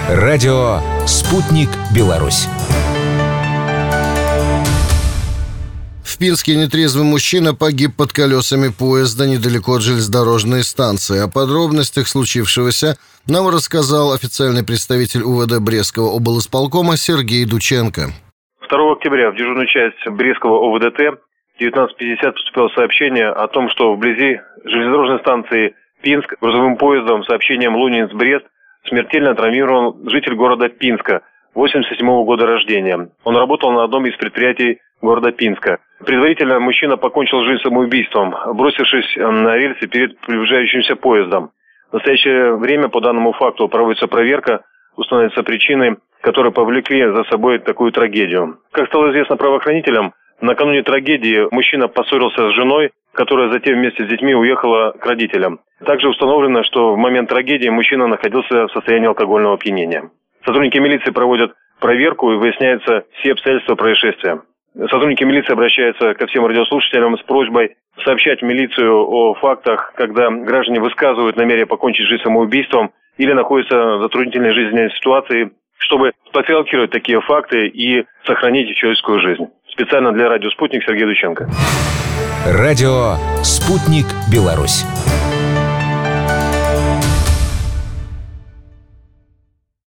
Радио «Спутник Беларусь». В Пинске нетрезвый мужчина погиб под колесами поезда недалеко от железнодорожной станции. О подробностях случившегося нам рассказал официальный представитель УВД Брестского облисполкома Сергей Дученко. 2 октября в дежурную часть Брестского ОВДТ в 19:50 поступило сообщение о том, что вблизи железнодорожной станции Пинск грузовым поездом с сообщением Лунинец-Брест смертельно травмирован житель города Пинска, 87-го года рождения. Он работал на одном из предприятий города Пинска. Предварительно мужчина покончил жизнь самоубийством, бросившись на рельсы перед приближающимся поездом. В настоящее время по данному факту проводится проверка, установятся причины, которые повлекли за собой такую трагедию. Как стало известно правоохранителям, накануне трагедии мужчина поссорился с женой, которая затем вместе с детьми уехала к родителям. Также установлено, что в момент трагедии мужчина находился в состоянии алкогольного опьянения. Сотрудники милиции проводят проверку и выясняются все обстоятельства происшествия. Сотрудники милиции обращаются ко всем радиослушателям с просьбой сообщать в милицию о фактах, когда граждане высказывают намерение покончить жизнь самоубийством или находятся в затруднительной жизненной ситуации, чтобы профилактировать такие факты и сохранить человеческую жизнь. Специально для радио «Спутник» Сергей Дученко. Радио «Спутник Беларусь».